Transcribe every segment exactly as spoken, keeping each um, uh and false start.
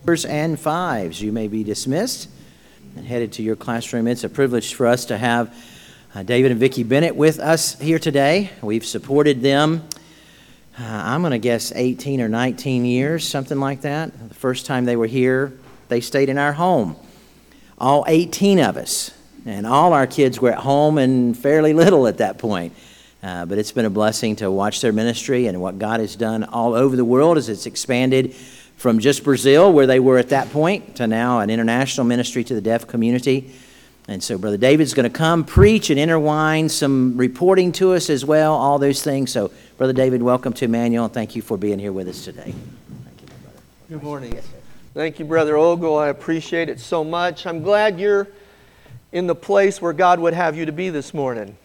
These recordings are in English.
And fives, you may be dismissed and headed to your classroom. It's a privilege for us to have uh, David and Vicki Bennett with us here today. We've supported them, uh, I'm going to guess eighteen or nineteen years, something like that. The first time they were here, they stayed in our home, all eighteen of us, and all our kids were at home and fairly little at that point. Uh, but it's been a blessing to watch their ministry and what God has done all over the world as it's expanded from just Brazil, where they were at that point, to now an international ministry to the deaf community. And so Brother David's going to come preach and intertwine some reporting to us as well, all those things. So Brother David, welcome to Emmanuel, and thank you for being here with us today. Thank you, brother. Good morning. Yes, thank you, Brother Ogle. I appreciate it so much. I'm glad you're in the place where God would have you to be this morning.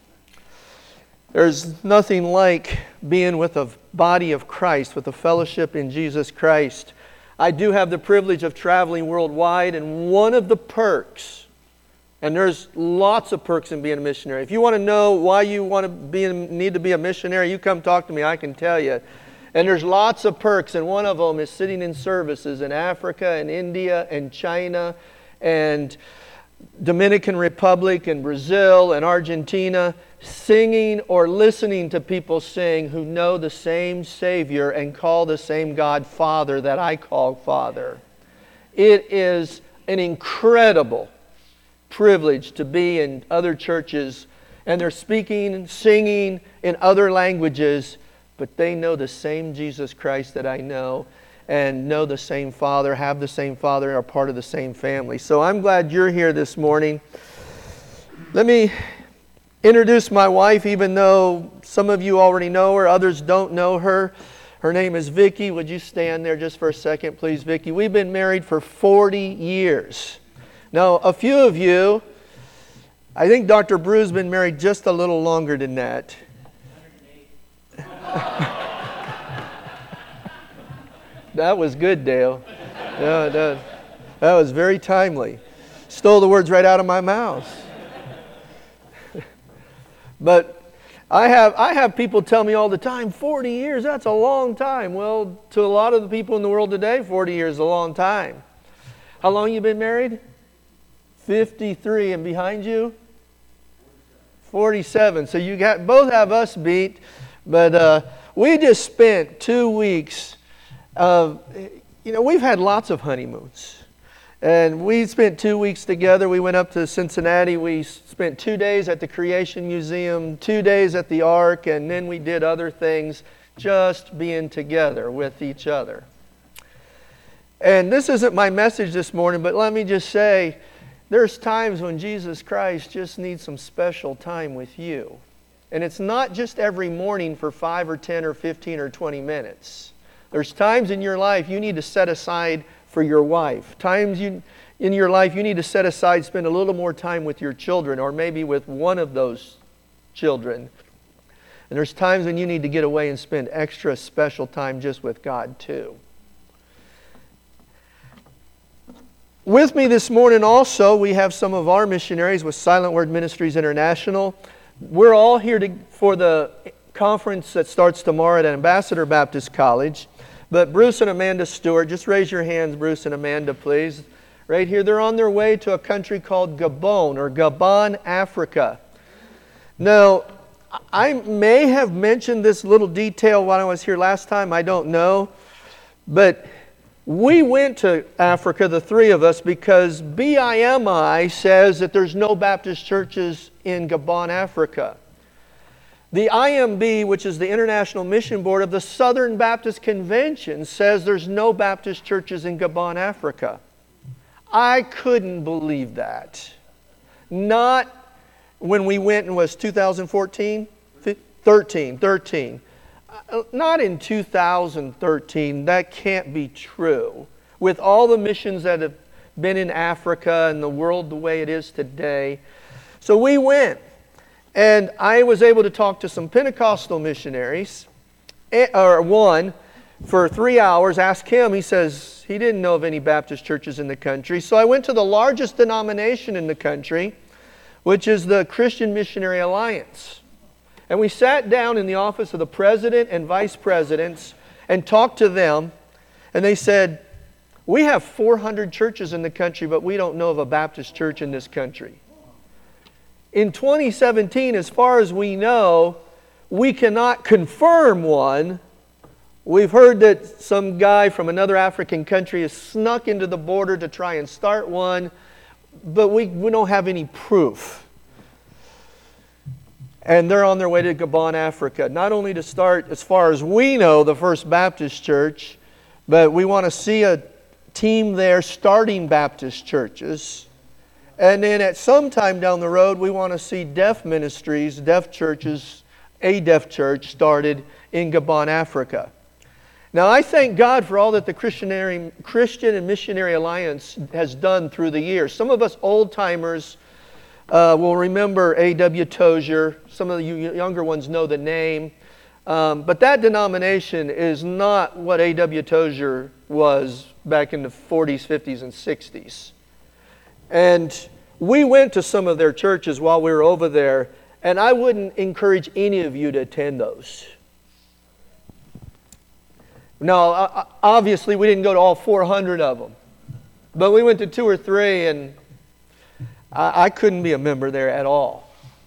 There's nothing like being with a body of Christ, with a fellowship in Jesus Christ. I do have the privilege of traveling worldwide, and one of the perks, and there's lots of perks in being a missionary. If you want to know why you want to be need to be a missionary, you come talk to me, I can tell you. And there's lots of perks, and one of them is sitting in services in Africa and India and China and Dominican Republic and Brazil and Argentina, singing or listening to people sing who know the same Savior and call the same God Father that I call Father. It is an incredible privilege to be in other churches and they're speaking and singing in other languages, but they know the same Jesus Christ that I know and know the same Father, have the same Father, and are part of the same family. So I'm glad you're here this morning. Let me introduce my wife, even though some of you already know her, others don't know her. Her name is Vicki. Would you stand there just for a second, please, Vicki? We've been married for forty years. Now, a few of you, I think Doctor Brew's been married just a little longer than that. That was good, Dale. Yeah, that, that was very timely. Stole the words right out of my mouth. But I have I have people tell me all the time, forty years, that's a long time. Well, to a lot of the people in the world today, forty years is a long time. How long you been married? fifty-three. And behind you? forty-seven. So you got both have us beat. But uh, we just spent two weeks of, you know, we've had lots of honeymoons. And we spent two weeks together. We went up to Cincinnati. We spent two days at the Creation Museum, two days at the Ark, and then we did other things, just being together with each other. And this isn't my message this morning, but let me just say, there's times when Jesus Christ just needs some special time with you. And it's not just every morning for five or ten or fifteen or twenty minutes. There's times in your life you need to set aside for your wife. Times you, in your life you need to set aside, spend a little more time with your children, or maybe with one of those children. And there's times when you need to get away and spend extra special time just with God too. With me this morning also, we have some of our missionaries with Silent Word Ministries International. We're all here to, for the conference that starts tomorrow at Ambassador Baptist College. But Bruce and Amanda Stewart, just raise your hands, Bruce and Amanda, please. Right here, they're on their way to a country called Gabon, or Gabon, Africa. Now, I may have mentioned this little detail when I was here last time, I don't know. But we went to Africa, the three of us, because B I M I says that there's no Baptist churches in Gabon, Africa. The I M B, which is the International Mission Board of the Southern Baptist Convention, says there's no Baptist churches in Gabon, Africa. I couldn't believe that. Not when we went in was two thousand fourteen? thirteen, thirteen. Not in two thousand thirteen. That can't be true. With all the missions that have been in Africa and the world the way it is today. So we went. And I was able to talk to some Pentecostal missionaries, or one, for three hours, ask him. He says he didn't know of any Baptist churches in the country. So I went to the largest denomination in the country, which is the Christian Missionary Alliance. And we sat down in the office of the president and vice presidents and talked to them. And they said, We have four hundred churches in the country, but we don't know of a Baptist church in this country. In twenty seventeen, as far as we know, we cannot confirm one. We've heard that some guy from another African country has snuck into the border to try and start one, but we, we don't have any proof. And they're on their way to Gabon, Africa, not only to start, as far as we know, the First Baptist Church, but we want to see a team there starting Baptist churches. And then at some time down the road, we want to see deaf ministries, deaf churches, a deaf church started in Gabon, Africa. Now, I thank God for all that the Christian and Missionary Alliance has done through the years. Some of us old-timers uh, will remember A W Tozier. Some of you younger ones know the name. Um, but that denomination is not what A W Tozier was back in the forties, fifties, and sixties. And we went to some of their churches while we were over there, and I wouldn't encourage any of you to attend those. Now, obviously, we didn't go to all four hundred of them. But we went to two or three, and I, I couldn't be a member there at all.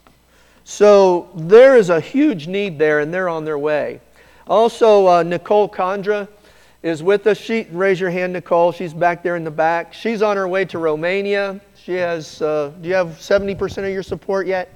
So there is a huge need there, and they're on their way. Also, uh, Nicole Condra is with us. She, raise your hand, Nicole. She's back there in the back. She's on her way to Romania. She has, uh, do you have seventy percent of your support yet?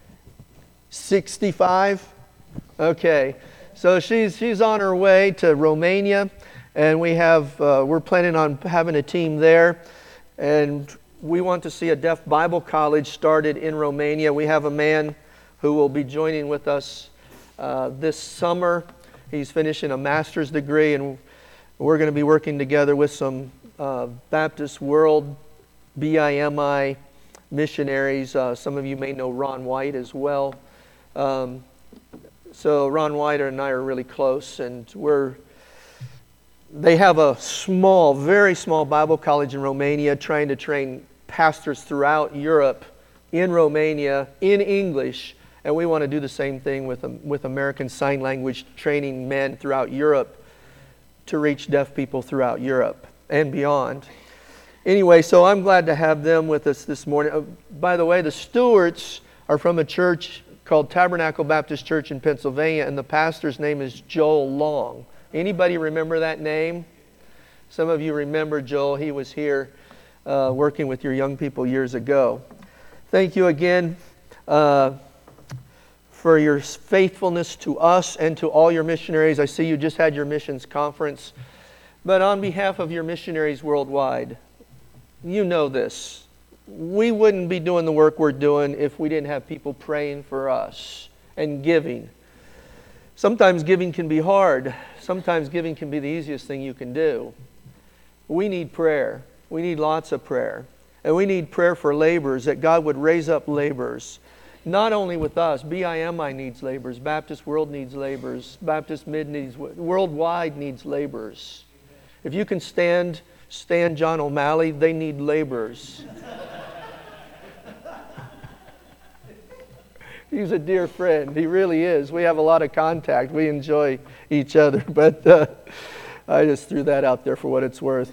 sixty-five? Okay. So she's she's on her way to Romania, and we have uh, we're planning on having a team there, and we want to see a deaf Bible college started in Romania. We have a man who will be joining with us uh, this summer. He's finishing a master's degree, and we're going to be working together with some uh, Baptist World B I M I missionaries. Uh, some of you may know Ron White as well. Um, So Ron White and I are really close, and we're. They have a small, very small Bible college in Romania, trying to train pastors throughout Europe, in Romania, in English, and we want to do the same thing with with American Sign Language, training men throughout Europe to reach deaf people throughout Europe and beyond. Anyway, so I'm glad to have them with us this morning. Uh, by the way, the stewards are from a church called Tabernacle Baptist Church in Pennsylvania, and the pastor's name is Joel Long. Anybody remember that name? Some of you remember Joel. He was here uh, working with your young people years ago. Thank you again uh, for your faithfulness to us and to all your missionaries. I see you just had your missions conference. But on behalf of your missionaries worldwide, you know this. We wouldn't be doing the work we're doing if we didn't have people praying for us and giving. Sometimes giving can be hard. Sometimes giving can be the easiest thing you can do. We need prayer. We need lots of prayer. And we need prayer for laborers, that God would raise up laborers. Not only with us, B I M I needs laborers, Baptist World needs laborers, Baptist Mid needs, worldwide needs laborers. If you can stand, stand John O'Malley, they need laborers. He's a dear friend. He really is. We have a lot of contact. We enjoy each other. But uh, I just threw that out there for what it's worth.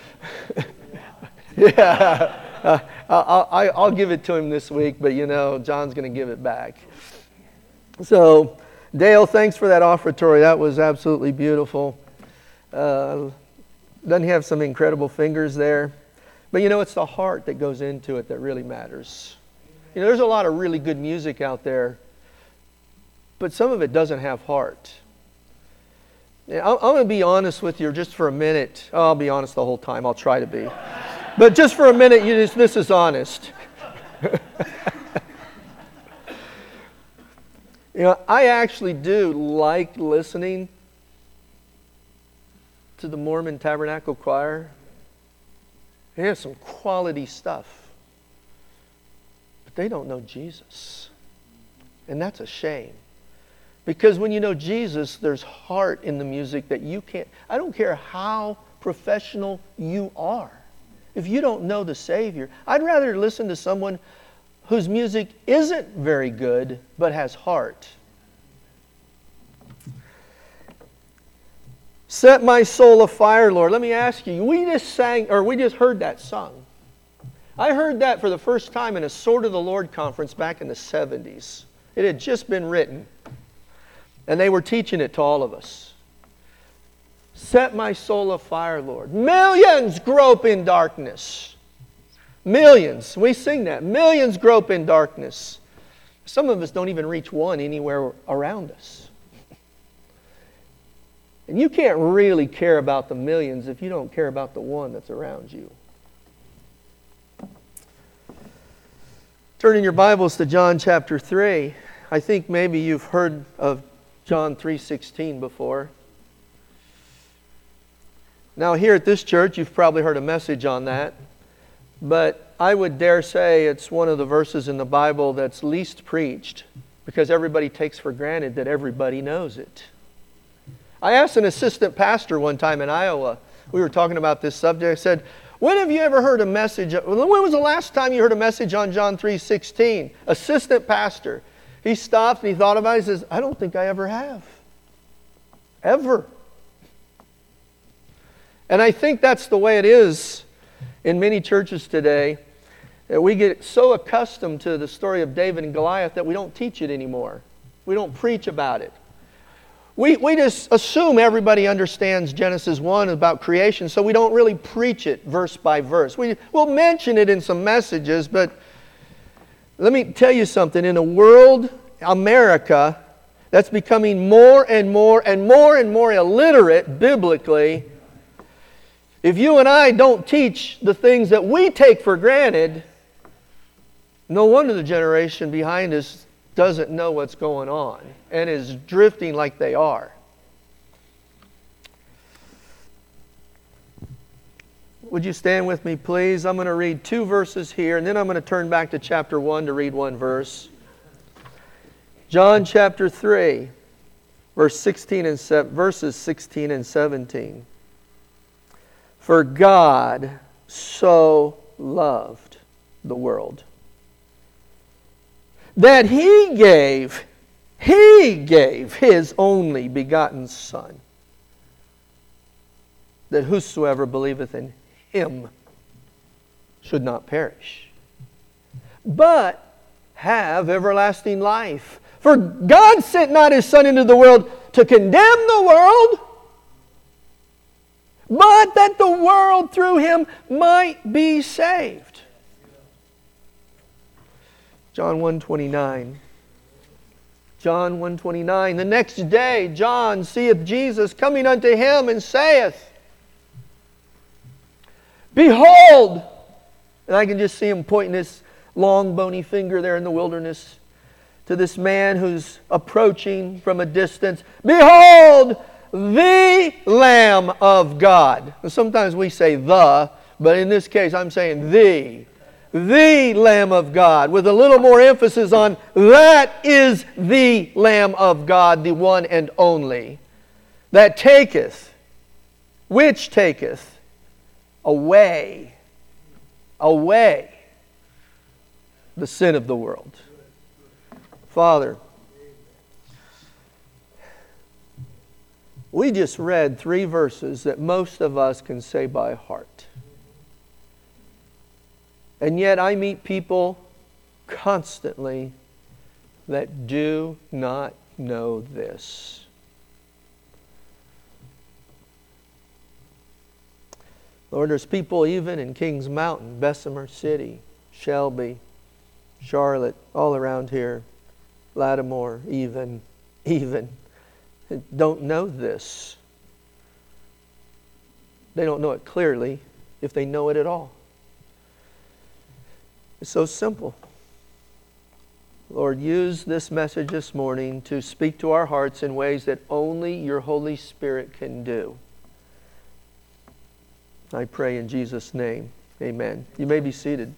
yeah. Uh, I'll, I'll, I'll give it to him this week, but you know, John's going to give it back. So, Dale, thanks for that offertory. That was absolutely beautiful. Uh, doesn't he have some incredible fingers there? But you know, it's the heart that goes into it that really matters. You know, there's a lot of really good music out there, but some of it doesn't have heart. I'm, I'm going to be honest with you just for a minute. Oh, I'll be honest the whole time. I'll try to be. But just for a minute, you just, this is honest. You know, I actually do like listening to the Mormon Tabernacle Choir. They have some quality stuff. They don't know Jesus. And that's a shame. Because when you know Jesus, there's heart in the music that you can't... I don't care how professional you are. If you don't know the Savior, I'd rather listen to someone whose music isn't very good, but has heart. Set my soul afire, Lord. Let me ask you, we just sang, or we just heard that sung. I heard that for the first time in a Sword of the Lord conference back in the seventies. It had just been written. And they were teaching it to all of us. Set my soul afire, Lord. Millions grope in darkness. Millions. We sing that. Millions grope in darkness. Some of us don't even reach one anywhere around us. And you can't really care about the millions if you don't care about the one that's around you. Turn in your Bibles to John chapter three. I think maybe you've heard of John three sixteen before. Now here at this church, you've probably heard a message on that. But I would dare say it's one of the verses in the Bible that's least preached because everybody takes for granted that everybody knows it. I asked an assistant pastor one time in Iowa, we were talking about this subject, I said, when have you ever heard a message, when was the last time you heard a message on John three sixteen? Assistant pastor. He stopped and he thought about it, he says, I don't think I ever have. Ever. And I think that's the way it is in many churches today, that we get so accustomed to the story of David and Goliath that we don't teach it anymore. We don't preach about it. We, we just assume everybody understands Genesis one about creation, so we don't really preach it verse by verse. We, we'll mention it in some messages, but let me tell you something. In a world, America, that's becoming more and more and more and more illiterate biblically, if you and I don't teach the things that we take for granted, no wonder the generation behind us doesn't know what's going on and is drifting like they are. Would you stand with me, please? I'm going to read two verses here, and then I'm going to turn back to chapter one to read one verse. John chapter three, verse sixteen and se- verses sixteen and seventeen. For God so loved the world that He gave, He gave His only begotten Son, that whosoever believeth in Him should not perish, but have everlasting life. For God sent not His Son into the world to condemn the world, but that the world through Him might be saved. John one twenty-nine. John one twenty-nine. The next day John seeth Jesus coming unto him and saith, Behold! And I can just see him pointing his long bony finger there in the wilderness to this man who's approaching from a distance. Behold! The Lamb of God. And sometimes we say the, but in this case I'm saying the. The Lamb of God, with a little more emphasis on that is the Lamb of God, the one and only, that taketh, which taketh away, away the sin of the world. Father, we just read three verses that most of us can say by heart. And yet I meet people constantly that do not know this. Lord, there's people even in Kings Mountain, Bessemer City, Shelby, Charlotte, all around here, Lattimore, even, even, don't know this. They don't know it clearly, if they know it at all. It's so simple. Lord, use this message this morning to speak to our hearts in ways that only Your Holy Spirit can do. I pray in Jesus' name. Amen. You may be seated.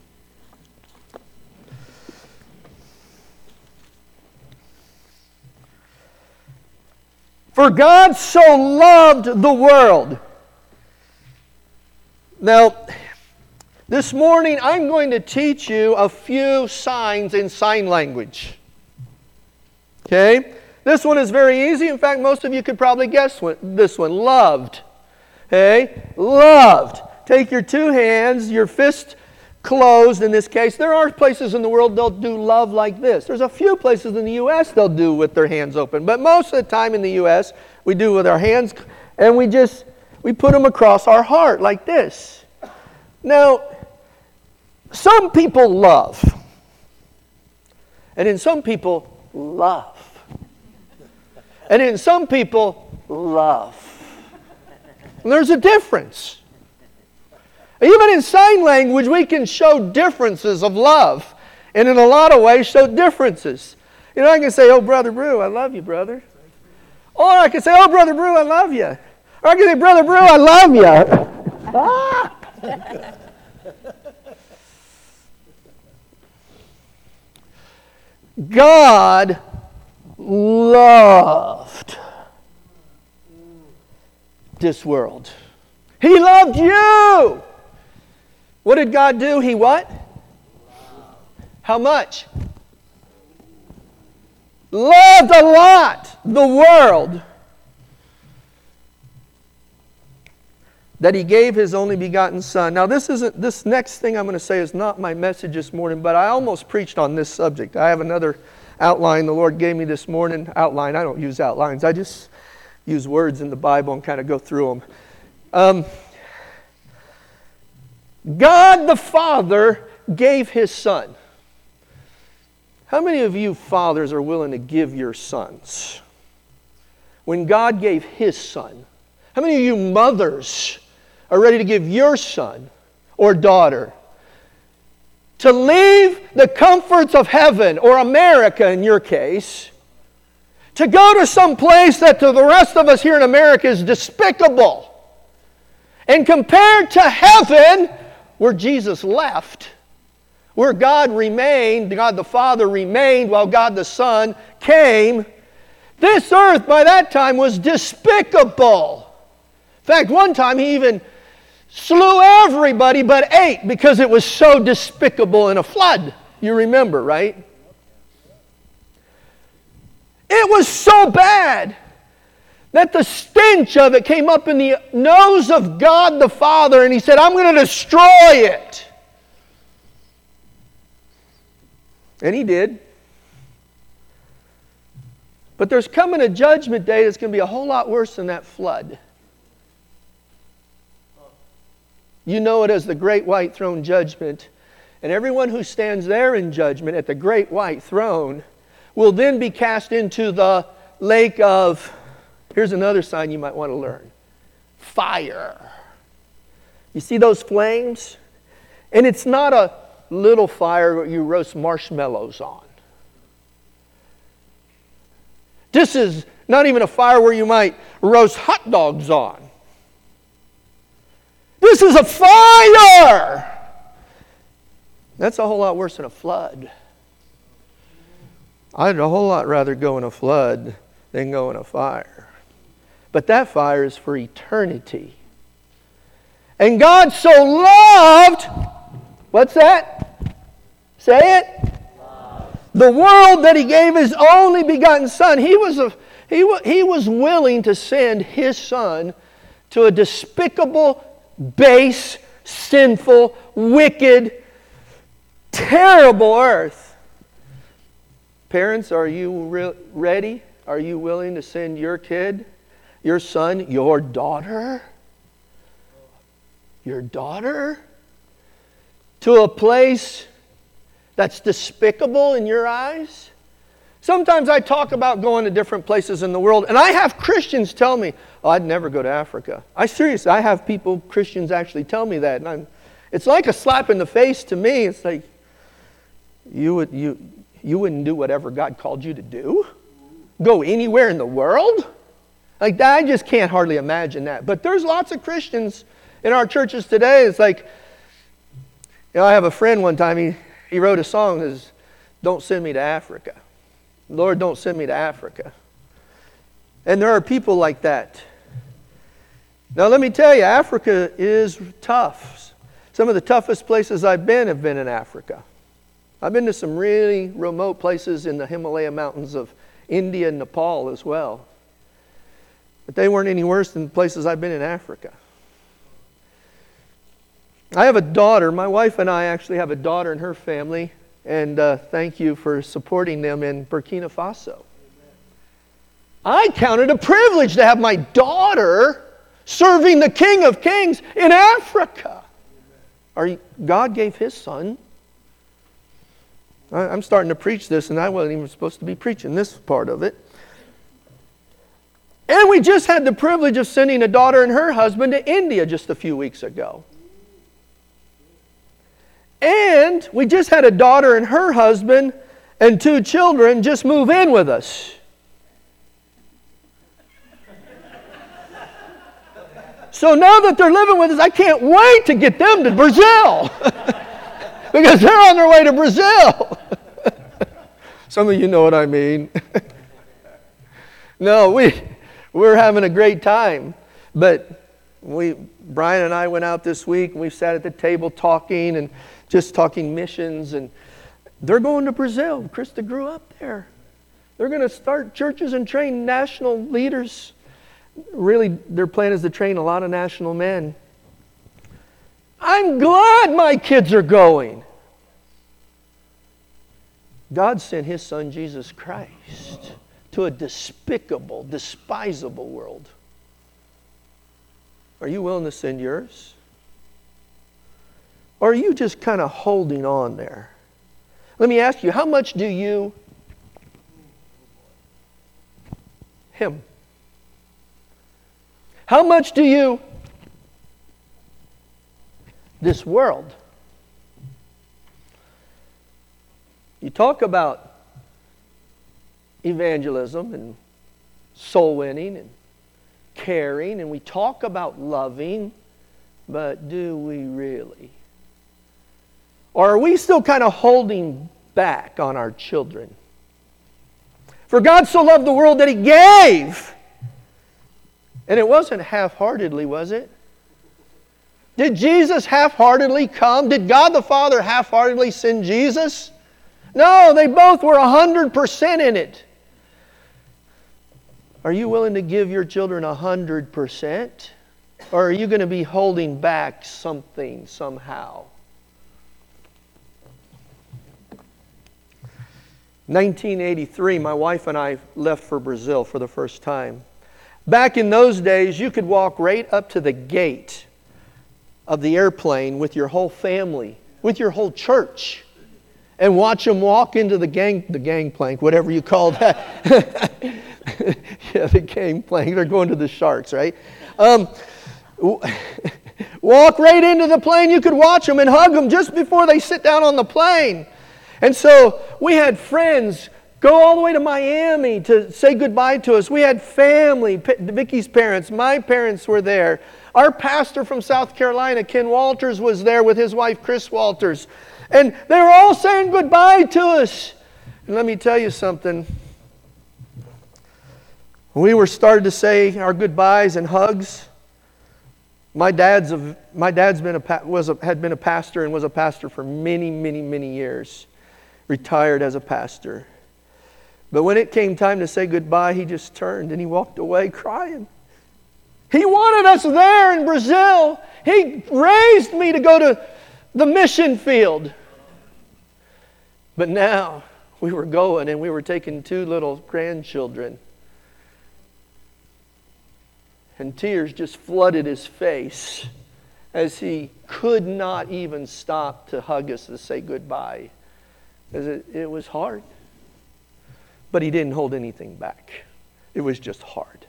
For God so loved the world. Now, this morning, I'm going to teach you a few signs in sign language. Okay? This one is very easy. In fact, most of you could probably guess one, this one. Loved. Okay? Loved. Take your two hands, your fist closed in this case. There are places in the world they'll do love like this. There's a few places in the U S they'll do with their hands open. But most of the time in the U S, we do with our hands, and we just, we put them across our heart like this. Now, some people love. And in some people, love. And in some people, love. And there's a difference. Even in sign language, we can show differences of love. And in a lot of ways, show differences. You know, I can say, oh, Brother Brew, I love you, brother. Or I can say, oh, Brother Brew, I love you. Or I can say, Brother Brew, I love you. Ah! God loved this world. He loved you. What did God do? He what? How much? Loved a lot the world, that He gave His only begotten Son. Now this isn't, this next thing I'm going to say is not my message this morning, but I almost preached on this subject. I have another outline the Lord gave me this morning. Outline, I don't use outlines. I just use words in the Bible and kind of go through them. Um, God the Father gave His Son. How many of you fathers are willing to give your sons? When God gave His Son. How many of you mothers are ready to give your son or daughter to leave the comforts of heaven, or America in your case, to go to some place that to the rest of us here in America is despicable, and compared to heaven, where Jesus left, where God remained, God the Father remained while God the Son came, this earth by that time was despicable. In fact, one time He even slew everybody but ate because it was so despicable in a flood. You remember, right? It was so bad that the stench of it came up in the nose of God the Father, and He said, I'm going to destroy it. And He did. But there's coming a judgment day that's going to be a whole lot worse than that flood. You know it as the Great White Throne Judgment. And everyone who stands there in judgment at the Great White Throne will then be cast into the lake of, here's another sign you might want to learn, fire. You see those flames? And it's not a little fire that you roast marshmallows on. This is not even a fire where you might roast hot dogs on. This is a fire! That's a whole lot worse than a flood. I'd a whole lot rather go in a flood than go in a fire. But that fire is for eternity. And God so loved, what's that? Say it. Love. The world that He gave His only begotten Son. He was, a, he, he was willing to send His Son to a despicable, base, sinful, wicked, terrible earth. Parents, are you re- ready? Are you willing to send your kid, your son, your daughter, your daughter to a place that's despicable in your eyes? Sometimes I talk about going to different places in the world, and I have Christians tell me, oh, I'd never go to Africa. I seriously, I have people, Christians actually tell me that. And I'm, it's like a slap in the face to me. It's like, you, would, you, you wouldn't do whatever God called you to do? Go anywhere in the world? Like that, I just can't hardly imagine that. But there's lots of Christians in our churches today. It's like, you know, I have a friend one time, he, he wrote a song that says, don't send me to Africa. Lord, don't send me to Africa. And there are people like that. Now let me tell you, Africa is tough. Some of the toughest places I've been have been in Africa. I've been to some really remote places in the Himalaya mountains of India and Nepal as well. But they weren't any worse than places I've been in Africa. I have a daughter. My wife and I actually have a daughter and her family. And uh, thank you for supporting them in Burkina Faso. I count it a privilege to have my daughter serving the King of Kings in Africa. Are you, God gave His Son. I, I'm starting to preach this, and I wasn't even supposed to be preaching this part of it. And we just had the privilege of sending a daughter and her husband to India just a few weeks ago. And we just had a daughter and her husband and two children just move in with us. So now that they're living with us, I can't wait to get them to Brazil. Because they're on their way to Brazil. Some of you know what I mean. No, we, we're having a great time. But we, Brian and I went out this week, and we sat at the table talking and just talking missions. And they're going to Brazil. Krista grew up there. They're going to start churches and train national leaders. Really, their plan is to train a lot of national men. I'm glad my kids are going. God sent His Son, Jesus Christ, to a despicable, despisable world. Are you willing to send yours? Or are you just kind of holding on there? Let me ask you, how much do you, Him? How much do you, this world? You talk about evangelism and soul winning and caring, and we talk about loving, but do we really? Or are we still kind of holding back on our children? For God so loved the world that He gave. And it wasn't half-heartedly, was it? Did Jesus half-heartedly come? Did God the Father half-heartedly send Jesus? No, they both were one hundred percent in it. Are you willing to give your children one hundred percent? Or are you going to be holding back something somehow? nineteen eighty-three, my wife and I left for Brazil for the first time. Back in those days, you could walk right up to the gate of the airplane with your whole family, with your whole church, and watch them walk into the gang, the gangplank, whatever you call that. Yeah, the gangplank. They're going to the Sharks, right? Um, walk right into the plane. You could watch them and hug them just before they sit down on the plane. And so we had friends go all the way to Miami to say goodbye to us. We had family, Vicky's parents, my parents were there. Our pastor from South Carolina, Ken Walters, was there with his wife, Chris Walters. And they were all saying goodbye to us. And let me tell you something. When we were started to say our goodbyes and hugs, my dad's a, my dad's been a was a, had been a pastor and was a pastor for many, many, many years. Retired as a pastor. But when it came time to say goodbye, he just turned and he walked away crying. He wanted us there in Brazil. He raised me to go to the mission field. But now we were going and we were taking two little grandchildren. And tears just flooded his face as he could not even stop to hug us to say goodbye. Because it, it was hard. But he didn't hold anything back. It was just hard.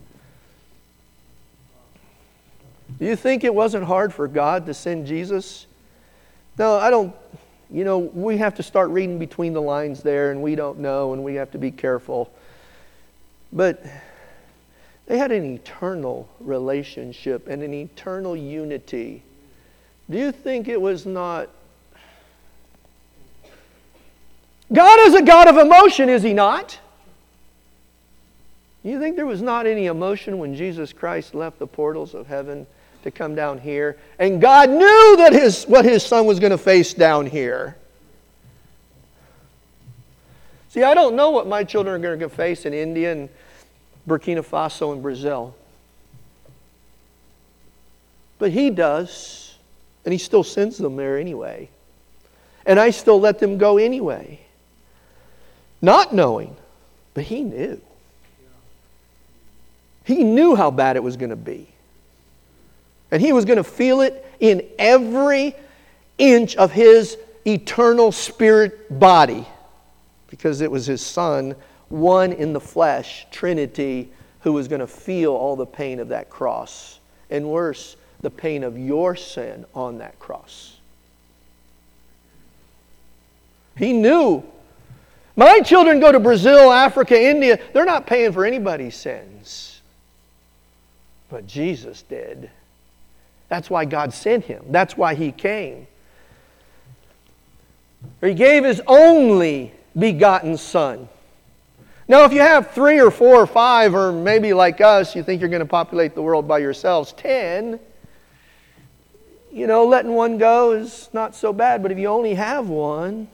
Do you think it wasn't hard for God to send Jesus? No, I don't. You know, we have to start reading between the lines there, and we don't know, and we have to be careful. But they had an eternal relationship and an eternal unity. Do you think it was not? God is a God of emotion, is He not? You think there was not any emotion when Jesus Christ left the portals of heaven to come down here? And God knew that his what His Son was going to face down here. See, I don't know what my children are going to face in India and Burkina Faso and Brazil. But He does, and He still sends them there anyway. And I still let them go anyway. Not knowing, but He knew. He knew how bad it was going to be. And He was going to feel it in every inch of His eternal spirit body. Because it was His Son, one in the flesh, Trinity, who was going to feel all the pain of that cross. And worse, the pain of your sin on that cross. He knew. My children go to Brazil, Africa, India. They're not paying for anybody's sins. But Jesus did. That's why God sent Him. That's why He came. He gave His only begotten Son. Now, if you have three or four or five, or maybe like us, you think you're going to populate the world by yourselves, ten, you know, letting one go is not so bad. But if you only have one,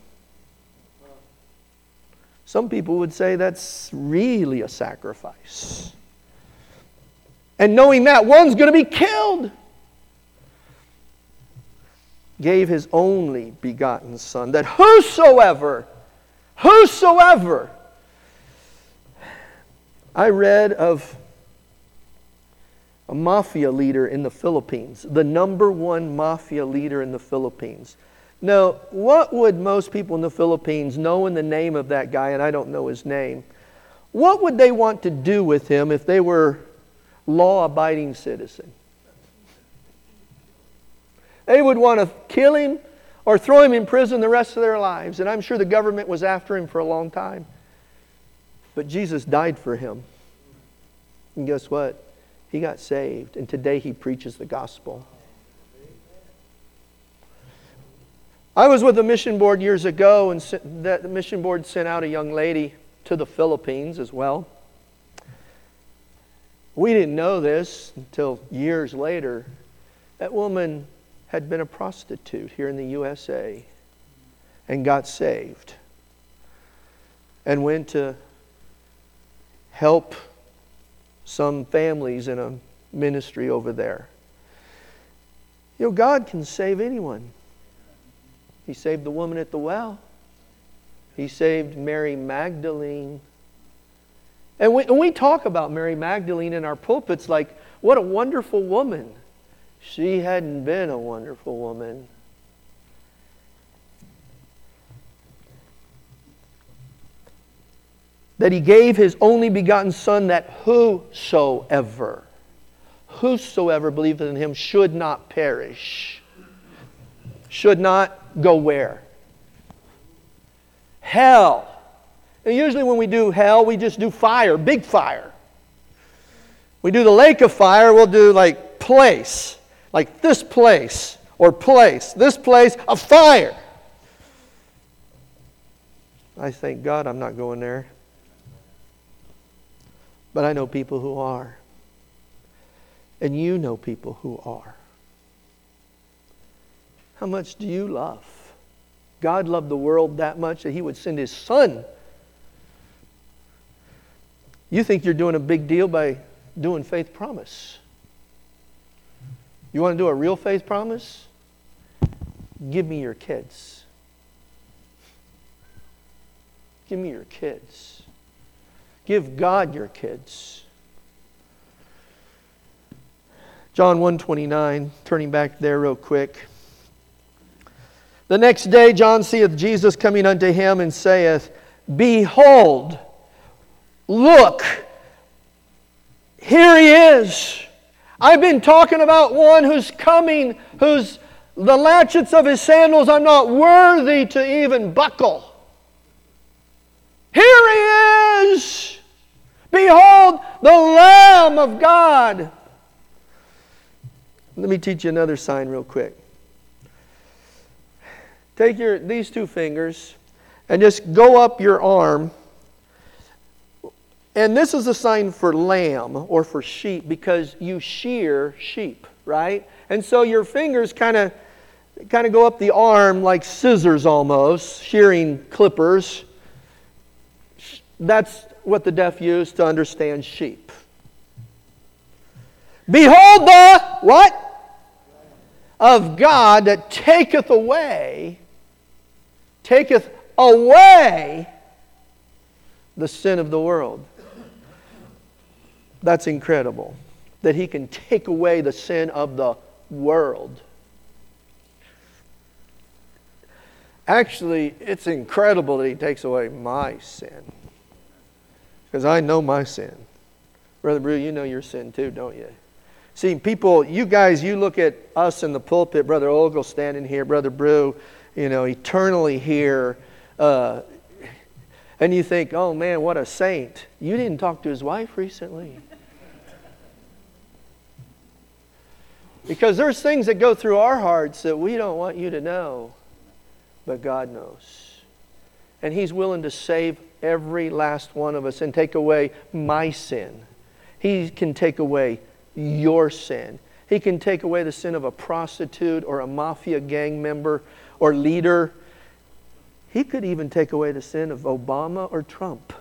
some people would say that's really a sacrifice. And knowing that one's going to be killed, gave His only begotten Son, that whosoever, whosoever, I read of a mafia leader in the Philippines, the number one mafia leader in the Philippines. Now, what would most people in the Philippines, knowing the name of that guy, and I don't know his name, what would they want to do with him if they were law-abiding citizens? They would want to kill him or throw him in prison the rest of their lives. And I'm sure the government was after him for a long time. But Jesus died for him. And guess what? He got saved. And today he preaches the gospel. I was with the mission board years ago, and the mission board sent out a young lady to the Philippines as well. We didn't know this until years later. That woman had been a prostitute here in the U S A and got saved and went to help some families in a ministry over there. You know, God can save anyone. He saved the woman at the well. He saved Mary Magdalene. And we, and we talk about Mary Magdalene in our pulpits like, what a wonderful woman. She hadn't been a wonderful woman. That He gave His only begotten Son, that whosoever, whosoever believeth in Him should not perish. Should not go where? Hell. And usually when we do hell, we just do fire, big fire. We do the lake of fire, we'll do like place. Like this place, or place, this place, a fire. I thank God I'm not going there. But I know people who are. And you know people who are. How much do you love? God loved the world that much that He would send His Son. You think you're doing a big deal by doing faith promise. You want to do a real faith promise? Give me your kids. Give me your kids. Give God your kids. John one twenty-nine, turning back there real quick. The next day John seeth Jesus coming unto him and saith, Behold, look, here He is. I've been talking about one who's coming, whose the latchets of His sandals I'm not worthy to even buckle. Here He is. Behold, the Lamb of God. Let me teach you another sign real quick. Take your these two fingers and just go up your arm. And this is a sign for lamb or for sheep because you shear sheep, right? And so your fingers kind of kind of go up the arm like scissors almost, shearing clippers. That's what the deaf use to understand sheep. Behold the, what? Of God that taketh away, taketh away the sin of the world. That's incredible. That He can take away the sin of the world. Actually, it's incredible that He takes away my sin. Because I know my sin. Brother Brew, you know your sin too, don't you? See, people, you guys, you look at us in the pulpit, Brother Ogle standing here, Brother Brew, you know, eternally here, uh, and you think, oh man, what a saint. You didn't talk to his wife recently. Because there's things that go through our hearts that we don't want you to know, but God knows. And He's willing to save every last one of us and take away my sin. He can take away your sin. He can take away the sin of a prostitute or a mafia gang member or leader. He could even take away the sin of Obama or Trump.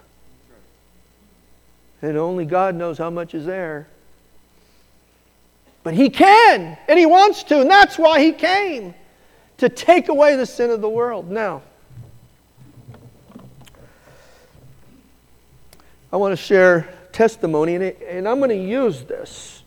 And only God knows how much is there. But He can, and He wants to, and that's why He came, to take away the sin of the world. Now, I want to share testimony, and, it, and I'm going to use this.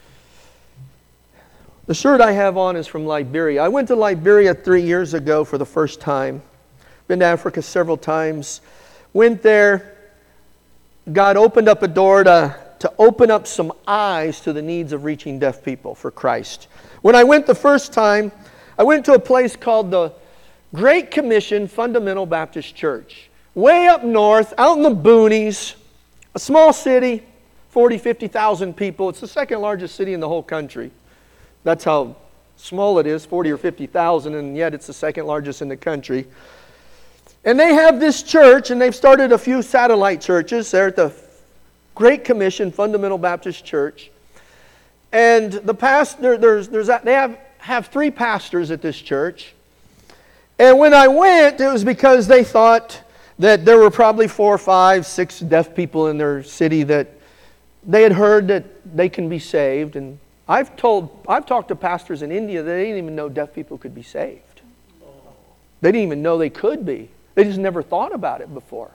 The shirt I have on is from Liberia. I went to Liberia three years ago for the first time. Been to Africa several times. Went there. God opened up a door to, to open up some eyes to the needs of reaching deaf people for Christ. When I went the first time, I went to a place called the Great Commission Fundamental Baptist Church. Way up north, out in the boonies, a small city, forty, fifty thousand people. It's the second largest city in the whole country. That's how small it is, forty or fifty thousand, and yet it's the second largest in the country. And they have this church, and they've started a few satellite churches. They're at the Great Commission Fundamental Baptist Church. And the pastor, there's, there's, they have, have three pastors at this church. And when I went, it was because they thought that there were probably four, five, six deaf people in their city that they had heard that they can be saved. And I've told, I've talked to pastors in India that they didn't even know deaf people could be saved. They didn't even know they could be. They just never thought about it before.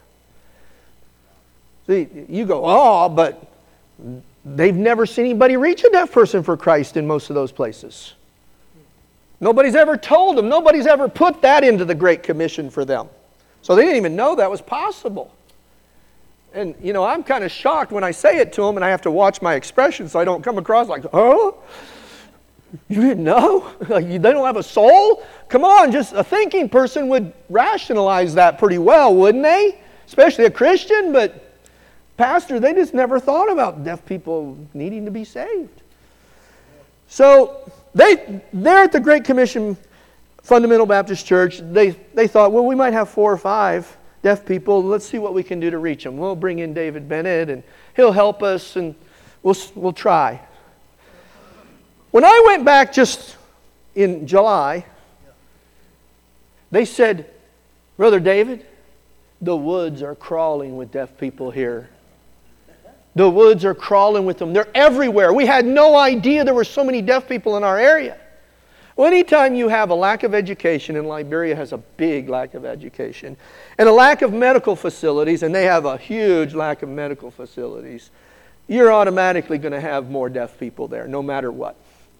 See, you go, oh, but they've never seen anybody reach a deaf person for Christ in most of those places. Nobody's ever told them. Nobody's ever put that into the Great Commission for them. So they didn't even know that was possible. And, you know, I'm kind of shocked when I say it to them, and I have to watch my expression so I don't come across like, oh, you didn't know? Like, they don't have a soul? Come on, just a thinking person would rationalize that pretty well, wouldn't they? Especially a Christian, but pastor, they just never thought about deaf people needing to be saved. So they, they're at the Great Commission Fundamental Baptist Church. They, they thought, well, we might have four or five deaf people. Let's see what we can do to reach them. We'll bring in David Bennett, and he'll help us, and we'll, we'll try. When I went back just in July, they said, Brother David, the woods are crawling with deaf people here. The woods are crawling with them. They're everywhere. We had no idea there were so many deaf people in our area. Well, anytime you have a lack of education, and Liberia has a big lack of education, and a lack of medical facilities, and they have a huge lack of medical facilities, you're automatically going to have more deaf people there, no matter what.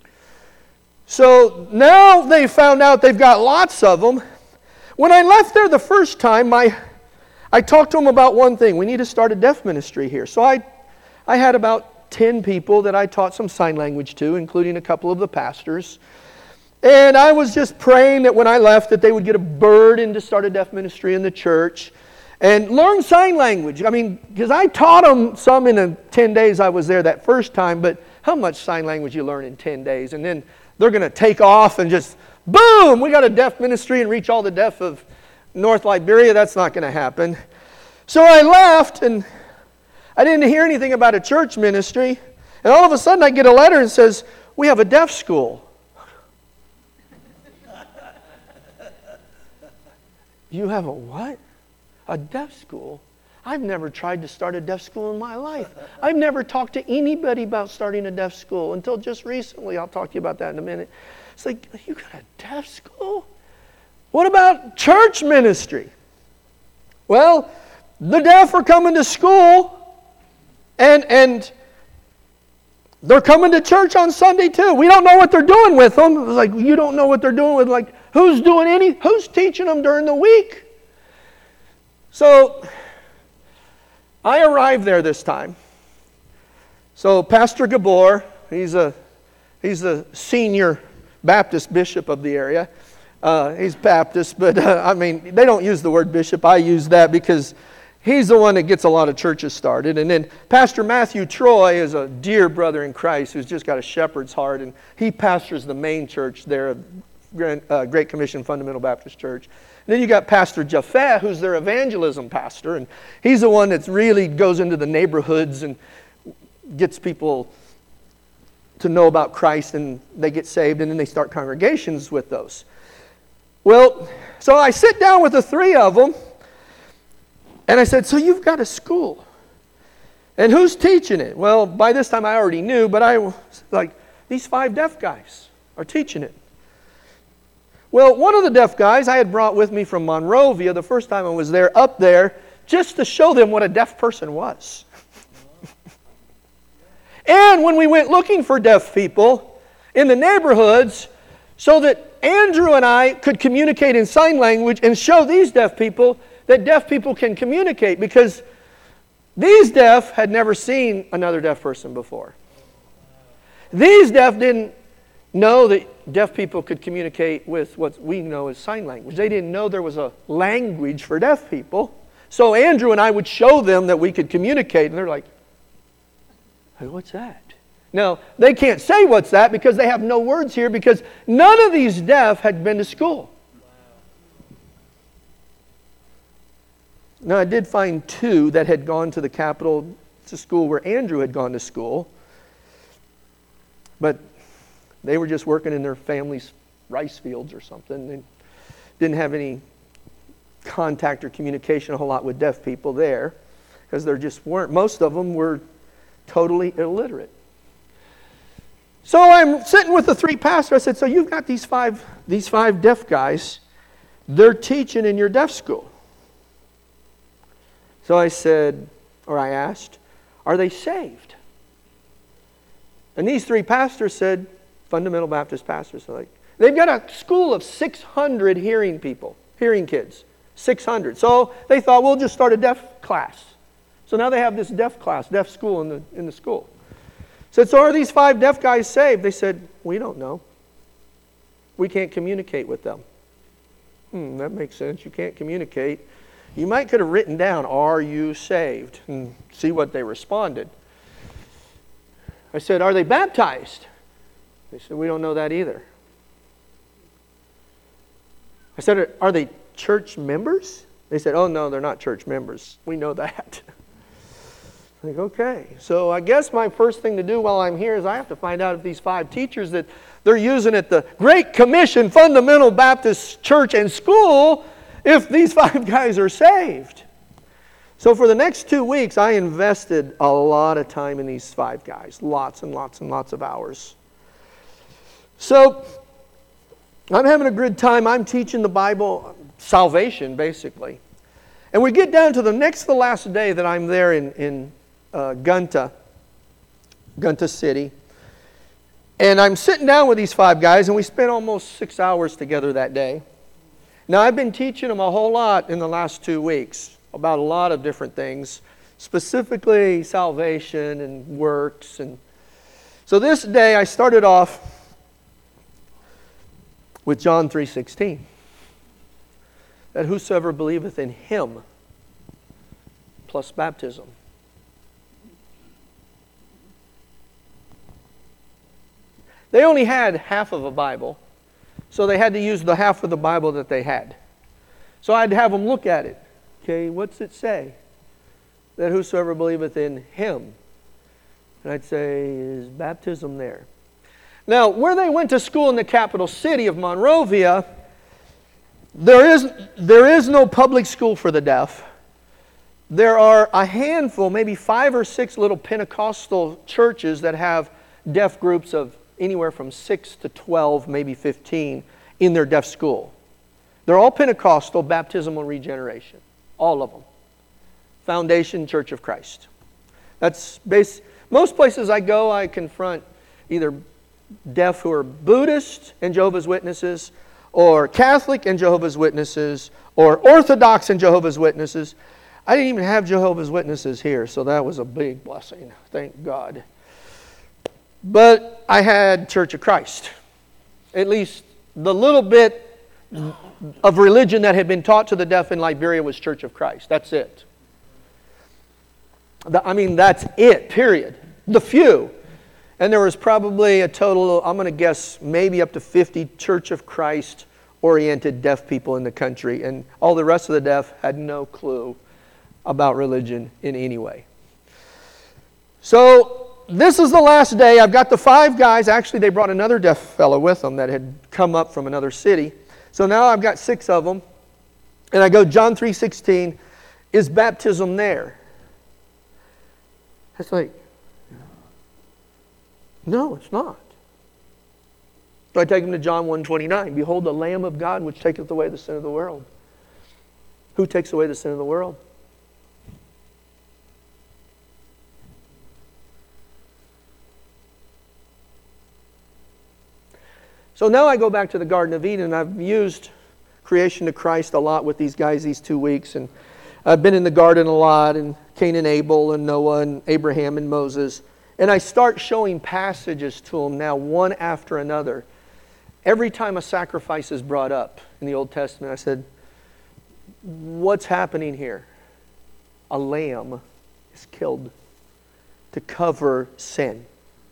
So now they found out they've got lots of them. When I left there the first time, my, I talked to them about one thing. We need to start a deaf ministry here. So I, I had about ten people that I taught some sign language to, including a couple of the pastors. And I was just praying that when I left that they would get a burden to start a deaf ministry in the church and learn sign language. I mean, because I taught them some in the ten days I was there that first time, but how much sign language you learn in ten days? And then they're going to take off and just, boom, we got a deaf ministry and reach all the deaf of North Liberia. That's not going to happen. So I left, and I didn't hear anything about a church ministry. And all of a sudden I get a letter and says, we have a deaf school. You have a what? A deaf school? I've never tried to start a deaf school in my life. I've never talked to anybody about starting a deaf school until just recently. I'll talk to you about that in a minute. It's like, you got a deaf school? What about church ministry? Well, the deaf are coming to school, and and they're coming to church on Sunday too. We don't know what they're doing with them. It's like, you don't know what they're doing with, like, who's doing any, who's teaching them during the week? So, I arrived there this time. So Pastor Gabor, he's a he's the senior Baptist bishop of the area. Uh, he's Baptist, but uh, I mean, they don't use the word bishop. I use that because he's the one that gets a lot of churches started. And then Pastor Matthew Troy is a dear brother in Christ who's just got a shepherd's heart, and he pastors the main church there, Grand, uh, Great Commission Fundamental Baptist Church. And then you got Pastor Japheth, who's their evangelism pastor, and he's the one that really goes into the neighborhoods and gets people to know about Christ, and they get saved, and then they start congregations with those. Well, so I sit down with the three of them, and I said, so you've got a school, and who's teaching it? Well, by this time I already knew, but I was like, these five deaf guys are teaching it. Well, one of the deaf guys I had brought with me from Monrovia the first time I was there, up there, just to show them what a deaf person was. And when we went looking for deaf people in the neighborhoods, so that Andrew and I could communicate in sign language and show these deaf people that deaf people can communicate, because these deaf had never seen another deaf person before. These deaf didn't know that deaf people could communicate with what we know as sign language. They didn't know there was a language for deaf people. So Andrew and I would show them that we could communicate, and they're like, hey, what's that? Now, they can't say what's that because they have no words here, because none of these deaf had been to school. Now, I did find two that had gone to the capital, to school where Andrew had gone to school, but they were just working in their family's rice fields or something. They didn't have any contact or communication a whole lot with deaf people there, because there just weren't. Most of them were totally illiterate. So I'm sitting with the three pastors. I said, so you've got these five, these five deaf guys. They're teaching in your deaf school. So I said, or I asked, are they saved? And these three pastors said, Fundamental Baptist pastors, are like, they've got a school of six hundred hearing people, hearing kids, six hundred. So they thought, we'll just start a deaf class. So now they have this deaf class, deaf school in the in the school. Said, so are these five deaf guys saved? They said, we don't know. We can't communicate with them. Hmm, that makes sense. You can't communicate. You might could have written down, are you saved? And see what they responded. I said, are they baptized? They said, we don't know that either. I said, are they church members? They said, oh no, they're not church members. We know that. I think, okay. So I guess my first thing to do while I'm here is I have to find out if these five teachers that they're using at the Great Commission Fundamental Baptist Church and School, if these five guys are saved. So for the next two weeks, I invested a lot of time in these five guys. Lots and lots and lots of hours. So I'm having a good time. I'm teaching the Bible, salvation, basically. And we get down to the next to the last day that I'm there in, in uh, Gunta, Gunta City. And I'm sitting down with these five guys, and we spent almost six hours together that day. Now, I've been teaching them a whole lot in the last two weeks about a lot of different things, specifically salvation and works. And so this day I started off with John three sixteen. That whosoever believeth in Him, plus baptism. They only had half of a Bible, so they had to use the half of the Bible that they had. So I'd have them look at it. Okay, what's it say? That whosoever believeth in Him. And I'd say, is baptism there? Now, where they went to school in the capital city of Monrovia, there is, there is no public school for the deaf. there are a handful, maybe five or six little Pentecostal churches that have deaf groups of anywhere from six to twelve, maybe fifteen in their deaf school. They're all Pentecostal, baptismal regeneration. All of them. Foundation Church of Christ. That's base. Most places I go, I confront either deaf who are Buddhist and Jehovah's Witnesses, or Catholic and Jehovah's Witnesses, or Orthodox and Jehovah's Witnesses. I didn't even have Jehovah's Witnesses here, so that was a big blessing. Thank God. But I had Church of Christ. At least the little bit of religion that had been taught to the deaf in Liberia was Church of Christ. That's it. The, I mean, that's it, period. The few. And there was probably a total, I'm going to guess, maybe up to fifty Church of Christ-oriented deaf people in the country. And all the rest of the deaf had no clue about religion in any way. So, this is the last day. I've got the five guys. Actually, they brought another deaf fellow with them that had come up from another city. So now I've got six of them. And I go, John three sixteen, is baptism there? It's like, no, it's not. So I take them to John one twenty-nine. Behold the Lamb of God which taketh away the sin of the world. Who takes away the sin of the world? So now I go back to the Garden of Eden. I've used Creation to Christ a lot with these guys these two weeks. And I've been in the garden a lot, and Cain and Abel and Noah and Abraham and Moses. And I start showing passages to them now, one after another. Every time a sacrifice is brought up in the Old Testament, I said, what's happening here? A lamb is killed to cover sin.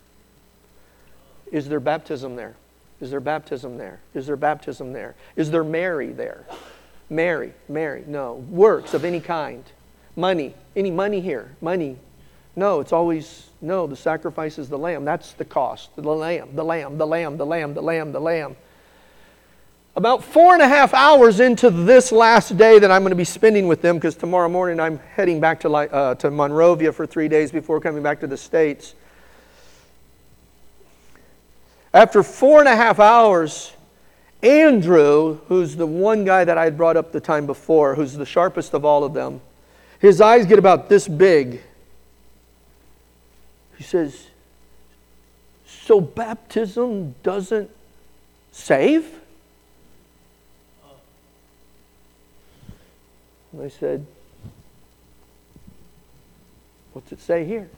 Is there baptism there? Is there baptism there? Is there baptism there? Is there Mary there? Mary, Mary, no. Works of any kind. Money, any money here? Money. No, it's always, no, the sacrifice is the lamb. That's the cost. The lamb, the lamb, the lamb, the lamb, the lamb, the lamb. About four and a half hours into this last day that I'm going to be spending with them, because tomorrow morning I'm heading back to, uh, to Monrovia for three days before coming back to the States. After four and a half hours, Andrew, who's the one guy that I had brought up the time before, who's the sharpest of all of them, his eyes get about this big. He says, so baptism doesn't save? And I said, what's it say here?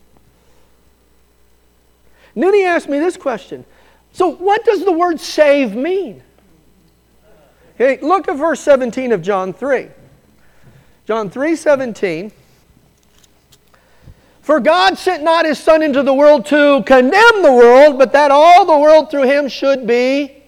And then he asked me this question. So what does the word save mean? Okay, look at verse seventeen of John three. John three seventeen. For God sent not His Son into the world to condemn the world, but that all the world through Him should be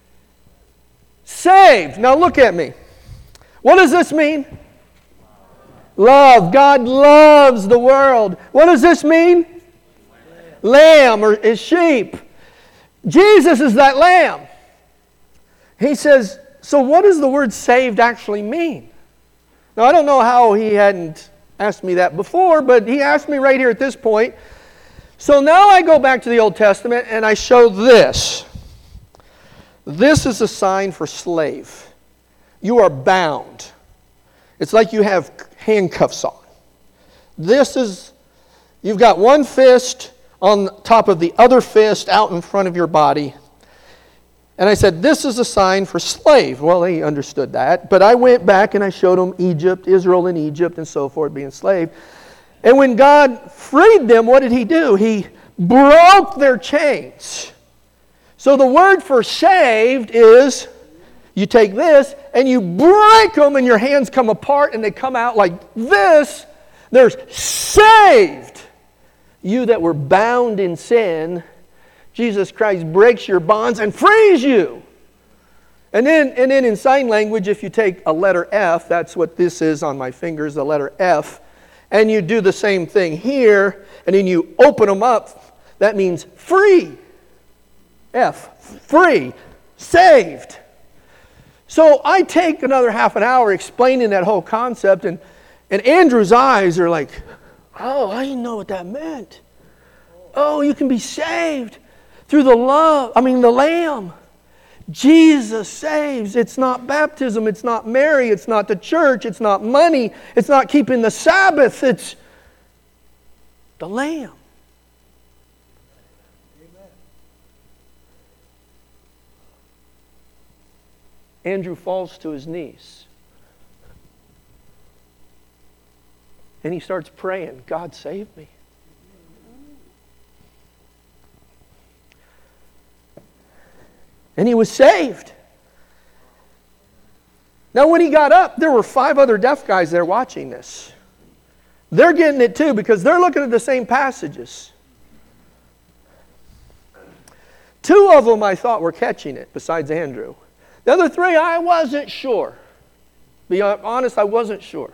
saved. Now look at me. What does this mean? Love. God loves the world. What does this mean? Lamb, or is sheep. Jesus is that lamb. He says, so what does the word saved actually mean? Now I don't know how he hadn't asked me that before, but he asked me right here at this point. So now I go back to the Old Testament and I show this. This is a sign for slave. You are bound. It's like you have handcuffs on. This is, you've got one fist on top of the other fist out in front of your body. And I said, this is a sign for slave. Well, they understood that. But I went back and I showed them Egypt, Israel and Egypt and so forth being slave. And when God freed them, what did He do? He broke their chains. So the word for saved is, you take this and you break them and your hands come apart and they come out like this. There's saved. You that were bound in sin, Jesus Christ breaks your bonds and frees you. And then, and then in sign language, if you take a letter F, that's what this is on my fingers, the letter F, and you do the same thing here, and then you open them up, that means free. F, free, saved. So I take another half an hour explaining that whole concept, and And Andrew's eyes are like, oh, I didn't know what that meant. Oh, you can be saved through the love, I mean the Lamb. Jesus saves. It's not baptism. It's not Mary. It's not the church. It's not money. It's not keeping the Sabbath. It's the Lamb. Amen. Andrew falls to his knees. And he starts praying, God save me. And he was saved. Now when he got up, there were five other deaf guys there watching this. They're getting it too because they're looking at the same passages. Two of them I thought were catching it, besides Andrew. The other three, I wasn't sure. Be honest, I wasn't sure.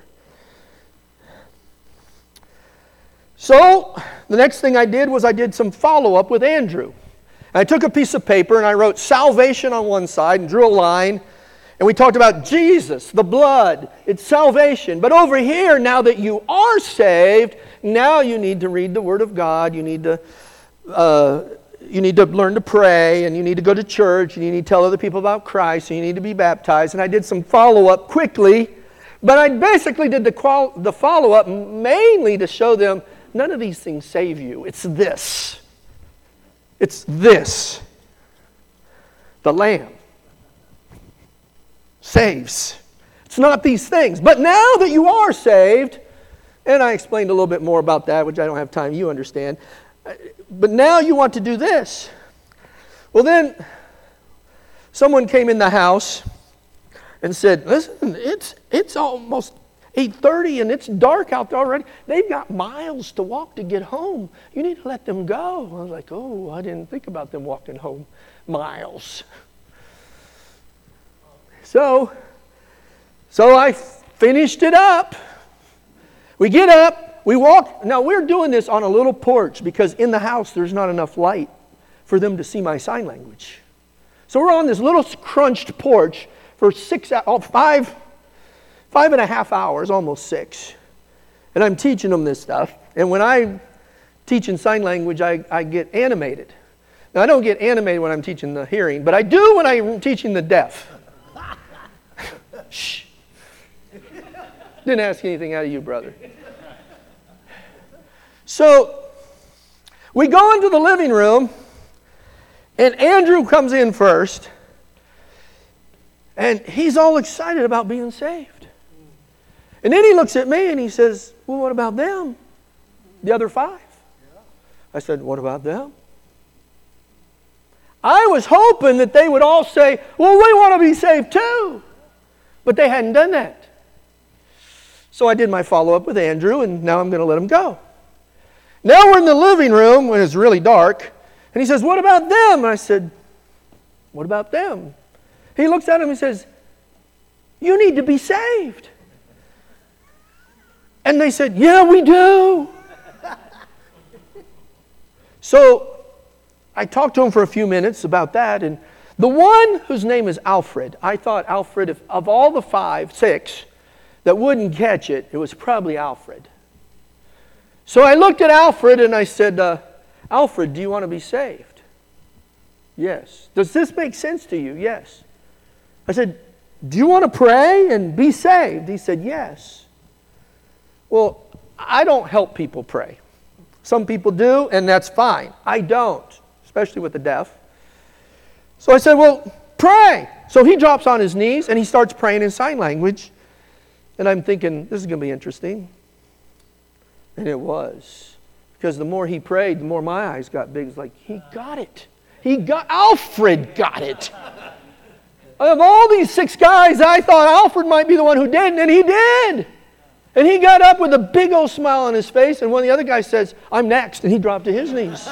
So, the next thing I did was I did some follow-up with Andrew. I took a piece of paper and I wrote salvation on one side and drew a line. And we talked about Jesus, the blood, it's salvation. But over here, now that you are saved, now you need to read the Word of God. You need to, uh, you need to learn to pray, and you need to go to church, and you need to tell other people about Christ, and you need to be baptized. And I did some follow-up quickly. But I basically did the, qual- the follow-up mainly to show them none of these things save you. It's this. It's this. The Lamb saves. It's not these things. But now that you are saved, and I explained a little bit more about that, which I don't have time, you understand. But now you want to do this. Well then, someone came in the house and said, listen, it's, it's almost eight thirty and it's dark out there already. They've got miles to walk to get home. You need to let them go. I was like, oh, I didn't think about them walking home miles. So, so I finished it up. We get up, we walk. Now we're doing this on a little porch because in the house there's not enough light for them to see my sign language. So we're on this little crunched porch for six, oh, five, five and a half hours, almost six. And I'm teaching them this stuff. And when I teach in sign language, I, I get animated. Now I don't get animated when I'm teaching the hearing, but I do when I'm teaching the deaf. Shh. Didn't ask anything out of you, brother. So we go into the living room, and Andrew comes in first, and he's all excited about being saved. And then he looks at me and he says, well, what about them? The other five. I said, what about them? I was hoping that they would all say, well, we want to be saved too. But they hadn't done that. So I did my follow-up with Andrew, and now I'm going to let him go. Now we're in the living room when it's really dark, and he says, what about them? And I said, what about them? He looks at him and says, you need to be saved. And they said, yeah, we do. So I talked to him for a few minutes about that, and the one whose name is Alfred, I thought Alfred, if, of all the five, six, that wouldn't catch it, it was probably Alfred. So I looked at Alfred and I said, uh, Alfred, do you want to be saved? Yes. Does this make sense to you? Yes. I said, do you want to pray and be saved? He said, yes. Well, I don't help people pray. Some people do, and that's fine. I don't, especially with the deaf. So I said, well, pray. So he drops on his knees and he starts praying in sign language. And I'm thinking, this is going to be interesting. And it was. Because the more he prayed, the more my eyes got big. It's like, he got it. He got, Alfred got it. Of all these six guys, I thought Alfred might be the one who didn't, and he did. And he got up with a big old smile on his face, and one of the other guys says, I'm next, and he dropped to his knees.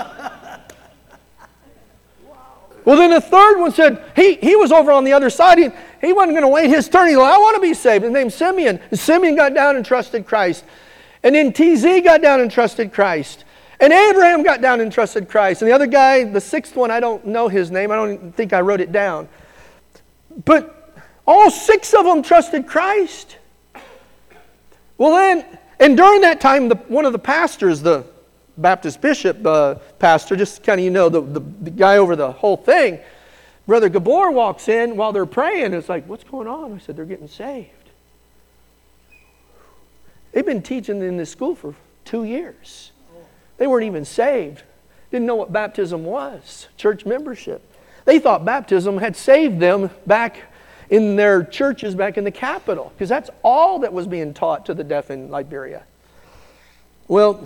Well, then the third one said, he, he was over on the other side. He, he wasn't going to wait his turn. He said, I want to be saved. His name's Simeon. And Simeon got down and trusted Christ. And then T Z got down and trusted Christ. And Abraham got down and trusted Christ. And the other guy, the sixth one, I don't know his name. I don't think I wrote it down. But all six of them trusted Christ. Well then, and during that time, the, one of the pastors, the Baptist bishop uh, pastor, just kind of, you know, the, the, the guy over the whole thing, Brother Gabor walks in while they're praying. It's like, what's going on? I said, they're getting saved. They've been teaching in this school for two years. They weren't even saved. Didn't know what baptism was, church membership. They thought baptism had saved them back in their churches back in the capital, because that's all that was being taught to the deaf in Liberia. Well,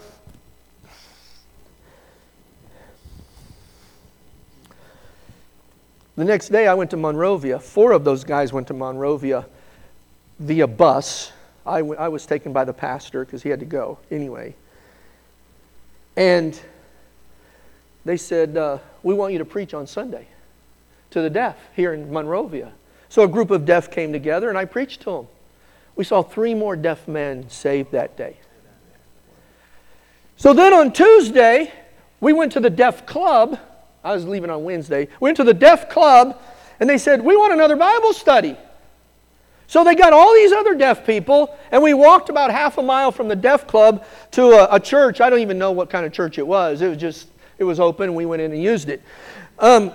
the next day I went to Monrovia. Four of those guys went to Monrovia via bus. I, w- I was taken by the pastor because he had to go anyway. And they said, uh, we want you to preach on Sunday to the deaf here in Monrovia. So a group of deaf came together and I preached to them. We saw three more deaf men saved that day. So then on Tuesday, we went to the deaf club. I was leaving on Wednesday. We went to the deaf club and they said, we want another Bible study. So they got all these other deaf people, and we walked about half a mile from the deaf club to a, a church. I don't even know what kind of church it was. It was just, it was open, and we went in and used it. Um,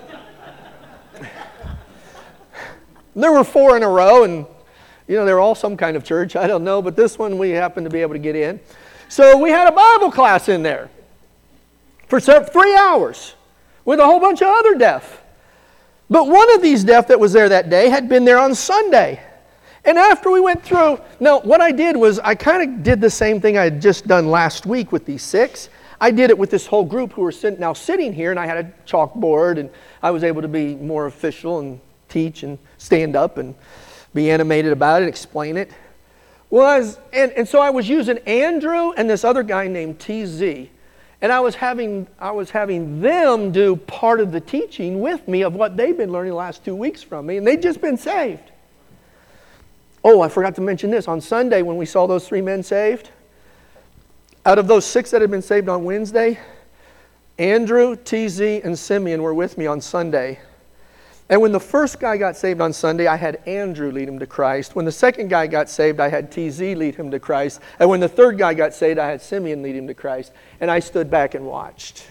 there were four in a row, and you know, they were all some kind of church. I don't know, but this one we happened to be able to get in. So we had a Bible class in there for three hours with a whole bunch of other deaf. But one of these deaf that was there that day had been there on Sunday. And after we went through, now what I did was I kind of did the same thing I had just done last week with these six. I did it with this whole group who were sit, now sitting here, and I had a chalkboard, and I was able to be more official and teach and stand up and be animated about it, explain it. Well, I was, and, and so I was using Andrew and this other guy named T Z, and I was having I was having them do part of the teaching with me of what they've been learning the last two weeks from me, and they'd just been saved. Oh, I forgot to mention this. On Sunday, when we saw those three men saved, out of those six that had been saved on Wednesday, Andrew, T Z, and Simeon were with me on Sunday. And when the first guy got saved on Sunday, I had Andrew lead him to Christ. When the second guy got saved, I had T Z lead him to Christ. And when the third guy got saved, I had Simeon lead him to Christ. And I stood back and watched.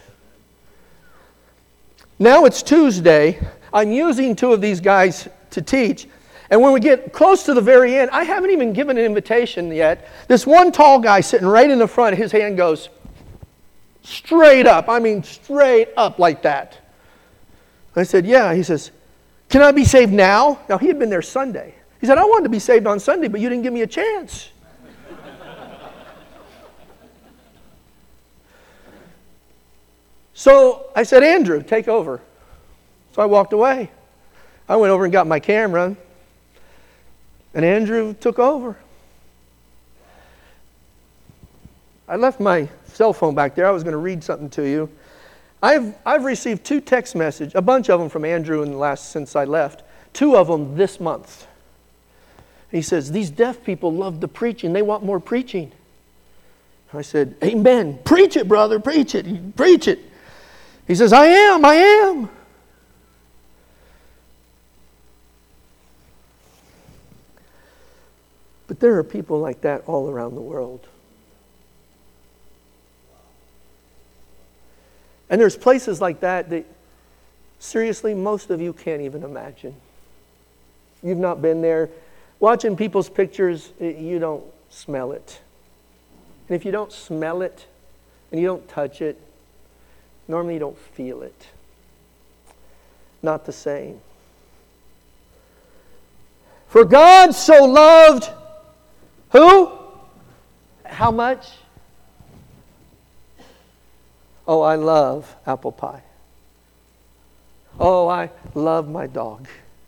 Now it's Tuesday. I'm using two of these guys to teach. And when we get close to the very end, I haven't even given an invitation yet. This one tall guy sitting right in the front, his hand goes straight up. I mean, straight up like that. I said, yeah. He says, can I be saved now? Now, he had been there Sunday. He said, I wanted to be saved on Sunday, but you didn't give me a chance. So I said, Andrew, take over. So I walked away. I went over and got my camera. And Andrew took over. I left my cell phone back there. I was going to read something to you. I've I've received two text messages, a bunch of them from Andrew in the last since I left. Two of them this month. He says, these deaf people love the preaching. They want more preaching. I said, amen. Preach it, brother. Preach it. Preach it. He says, I am. I am. But there are people like that all around the world. And there's places like that that, seriously, most of you can't even imagine. You've not been there. Watching people's pictures, you don't smell it. And if you don't smell it, and you don't touch it, normally you don't feel it. Not the same. For God so loved who? How much? Oh, I love apple pie. Oh, I love my dog.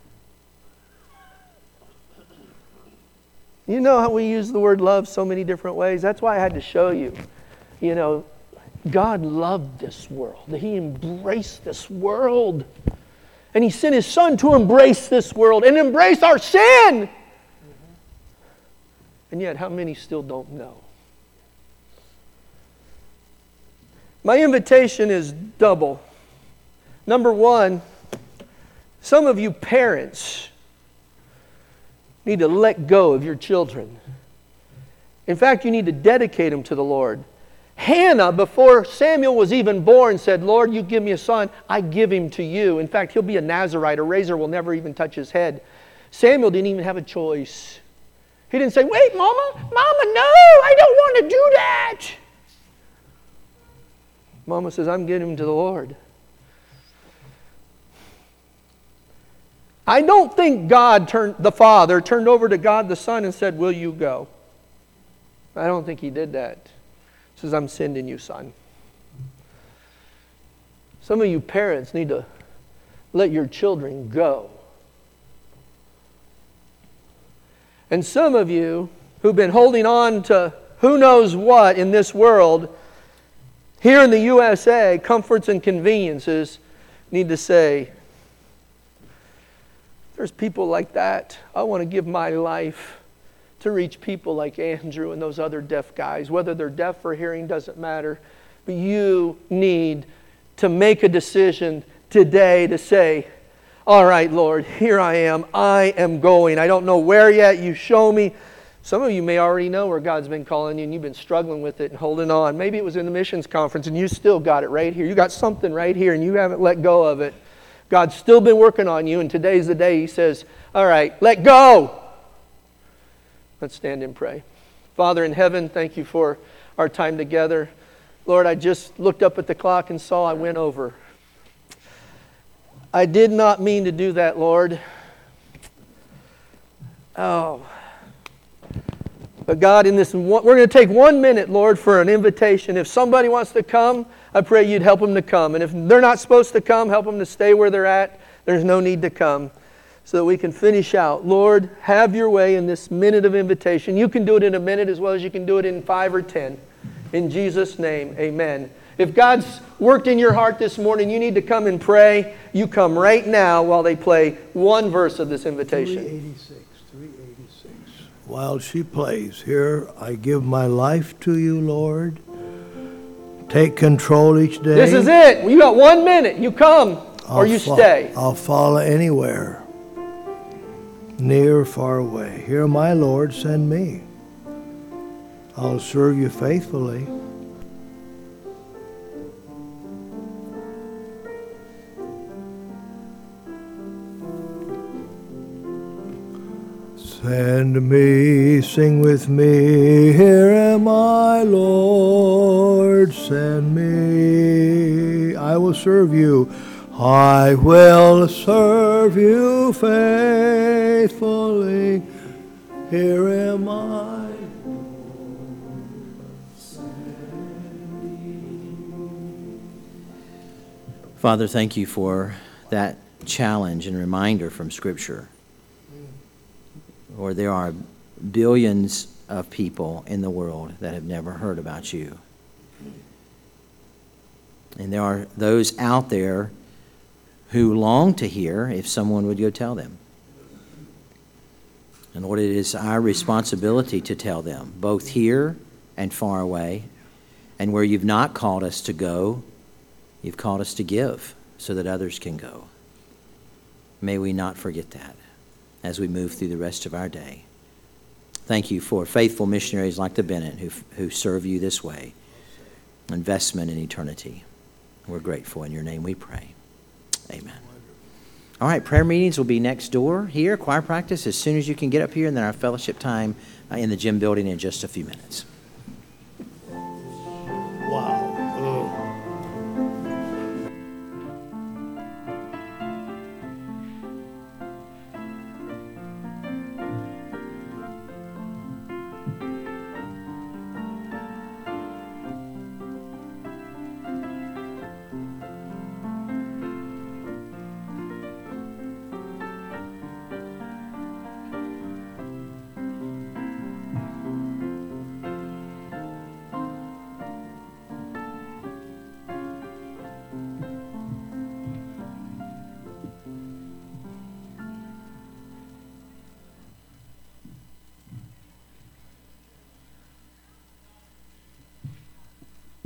You know how we use the word love so many different ways? That's why I had to show you. You know, God loved this world. He embraced this world. And He sent His Son to embrace this world and embrace our sin. And yet, how many still don't know? My invitation is double. Number one, some of you parents need to let go of your children In fact, you need to dedicate him to the Lord. Hannah, before Samuel was even born, said, Lord, you give me a son, I give him to you. In fact, he'll be a Nazirite. A razor will never even touch his head. Samuel didn't even have a choice. He didn't say, wait, Mama, Mama, no, I don't want to do that. Mama says, I'm giving him to the Lord. I don't think God turned, the Father turned over to God the Son and said, will you go? I don't think he did that. He says, I'm sending you, son. Some of you parents need to let your children go. And some of you who've been holding on to who knows what in this world, here in the U S A, comforts and conveniences, need to say, there's people like that. I want to give my life to reach people like Andrew and those other deaf guys. Whether they're deaf or hearing doesn't matter. But you need to make a decision today to say, all right, Lord, here I am. I am going. I don't know where yet. You show me. Some of you may already know where God's been calling you and you've been struggling with it and holding on. Maybe it was in the missions conference and you still got it right here. You got something right here and you haven't let go of it. God's still been working on you, and today's the day He says, all right, let go. Let's stand and pray. Father in heaven, thank you for our time together. Lord, I just looked up at the clock and saw I went over. I did not mean to do that, Lord. Oh. But God, in this, we're going to take one minute, Lord, for an invitation. If somebody wants to come, I pray you'd help them to come. And if they're not supposed to come, help them to stay where they're at. There's no need to come. So that we can finish out. Lord, have your way in this minute of invitation. You can do it in a minute as well as you can do it in five or ten. In Jesus' name, amen. If God's worked in your heart this morning, you need to come and pray. You come right now while they play one verse of this invitation. three eighty-six, three eighty-six. While she plays, here I give my life to you, Lord. Take control each day. This is it. You got one minute. You come I'll or you fo- stay. I'll follow anywhere, near or far away. Here, my Lord, send me. I'll serve you faithfully. Send me, sing with me, here am I, Lord, send me. I will serve you, I will serve you faithfully, here am I. Father, thank you for that challenge and reminder from Scripture. Lord, there are billions of people in the world that have never heard about you. And there are those out there who long to hear if someone would go tell them. And Lord, it is our responsibility to tell them, both here and far away. And where you've not called us to go, you've called us to give so that others can go. May we not forget that as we move through the rest of our day. Thank you for faithful missionaries like the Bennett who, who serve you this way. Investment in eternity. We're grateful. In your name we pray. Amen. All right, prayer meetings will be next door here, choir practice as soon as you can get up here, and then our fellowship time uh, in the gym building in just a few minutes.